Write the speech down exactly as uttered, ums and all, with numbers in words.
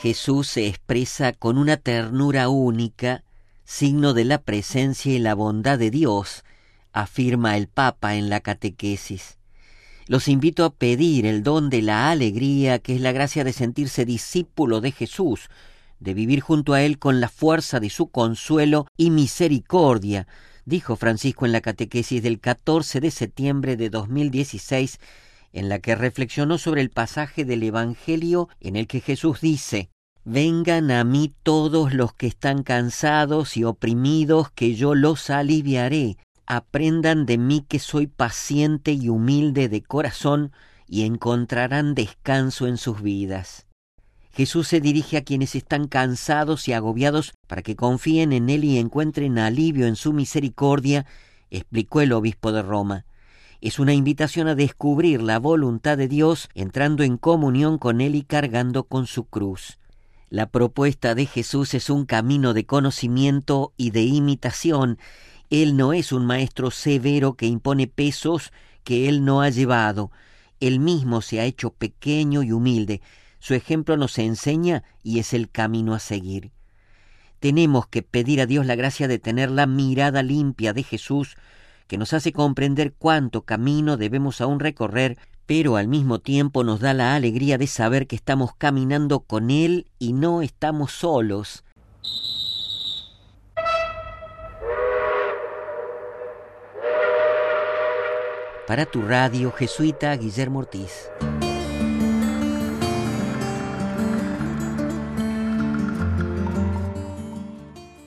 Jesús se expresa con una ternura única, signo de la presencia y la bondad de Dios, afirma el Papa en la catequesis. Los invito a pedir el don de la alegría, que es la gracia de sentirse discípulo de Jesús, de vivir junto a Él con la fuerza de su consuelo y misericordia, dijo Francisco en la catequesis del catorce de septiembre de dos mil dieciséis, en la que reflexionó sobre el pasaje del Evangelio en el que Jesús dice: «Vengan a mí todos los que están cansados y oprimidos, que yo los aliviaré. Aprendan de mí, que soy paciente y humilde de corazón, y encontrarán descanso en sus vidas». Jesús se dirige a quienes están cansados y agobiados para que confíen en Él y encuentren alivio en su misericordia, explicó el obispo de Roma. Es una invitación a descubrir la voluntad de Dios, entrando en comunión con Él y cargando con su cruz. La propuesta de Jesús es un camino de conocimiento y de imitación. Él no es un maestro severo que impone pesos que Él no ha llevado. Él mismo se ha hecho pequeño y humilde. Su ejemplo nos enseña y es el camino a seguir. Tenemos que pedir a Dios la gracia de tener la mirada limpia de Jesús, que nos hace comprender cuánto camino debemos aún recorrer, pero al mismo tiempo nos da la alegría de saber que estamos caminando con Él y no estamos solos. Para tu radio jesuita, Guillermo Ortiz.